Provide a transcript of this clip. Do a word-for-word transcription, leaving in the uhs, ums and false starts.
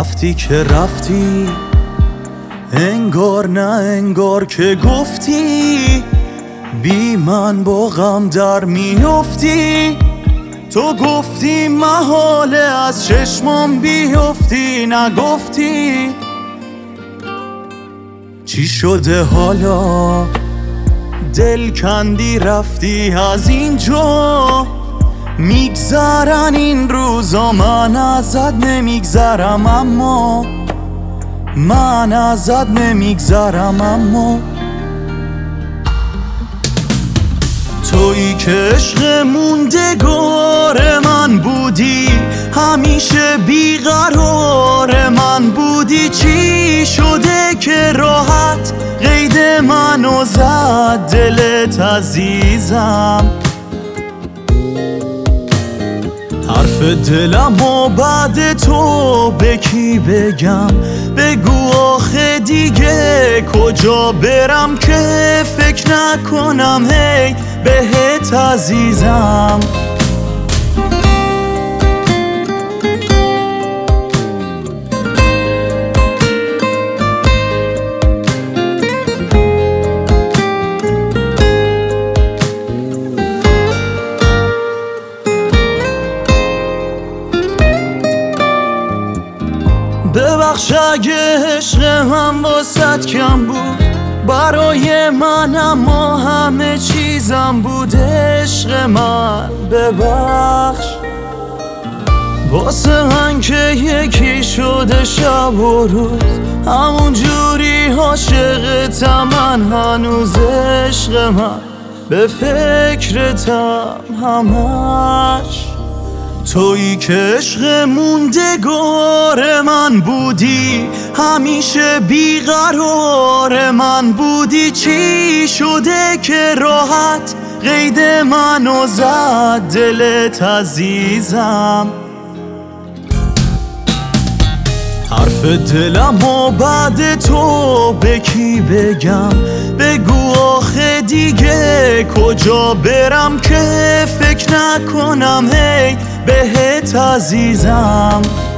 رفتی که رفتی، انگار نه انگار که گفتی بی من با غم در میافتی. تو گفتی محاله از چشمم بیافتی، نگفتی چی شده حالا؟ دل کندی رفتی از اینجا، میگذرن این روزا من ازت نمیگذرم، اما من ازت نمیگذرم. اما تویی که عشق موندگار من بودی، همیشه بیقرار من بودی. چی شده که راحت قید منو زد دلت عزیزم؟ حرف دلم و بعد تو به کی بگم؟ بگو آخه دیگه کجا برم که فکر نکنم هی بهت عزیزم. ببخش اگه عشق من واسط کم بود، برای من اما همه چیزم بود. عشق من ببخش، واسه من که یکی شده شب و روز، همون جوری عاشقتم من هنوز. عشق من به فکرتم همش. تویی که عشق موندگار من بودی، همیشه بیقرار من بودی. چی شده که راحت قید منو زد دلت عزیزم؟ حرف دلم و بعد تو به کی بگم؟ بگو آخه دیگه کجا برم که فکر نکنم هی بهت عزیزم.